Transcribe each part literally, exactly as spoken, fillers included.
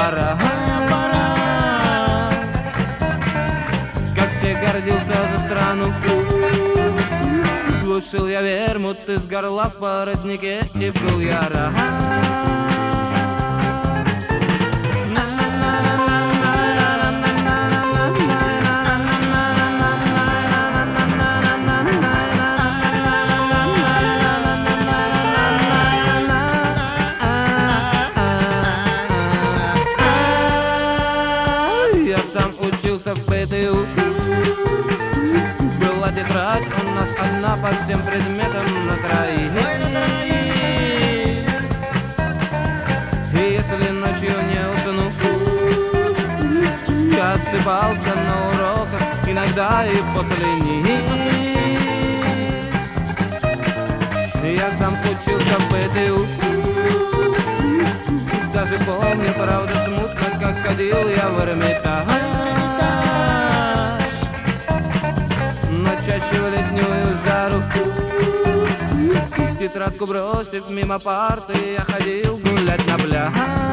пора, как все гордился за страну. Глушил я вермут из горла по роднике, и был я рад. Я сам учился в ПТУ. Была тетрадь у нас одна по всем предметам на троих. И если ночью не усну, я отсыпался на уроках, иногда и после них. Я сам учился в ПТУ. Даже помню, правда, смутно, как ходил я в Эрмитаж, но чаще в летнюю жару. Тетрадку бросив мимо парты, я ходил гулять на пляж.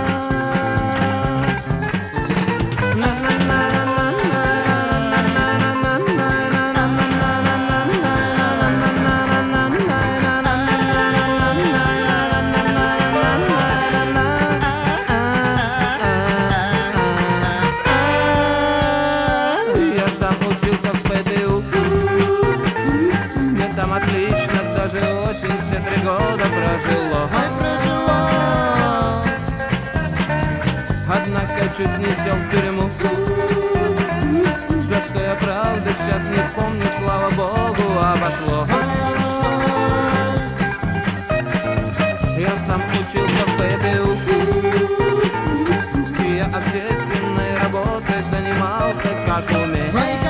Отлично, даже очень все три года прожило. Однако чуть не сел в тюрьму, за что я правда сейчас не помню, слава богу, обошло. Я сам учился в ПТУ, и я общественной работой занимался как умел.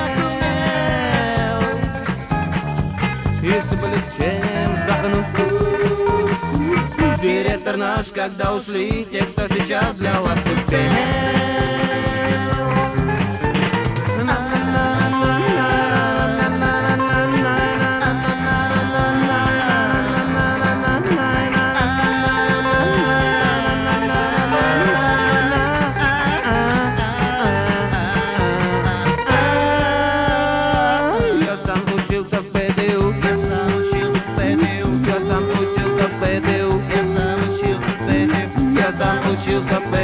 И с облегчением вздохнув, директор наш, когда ушли те, кто сейчас для вас успел. Я сам учился в ПТУ. Я сам учился в ПТУ.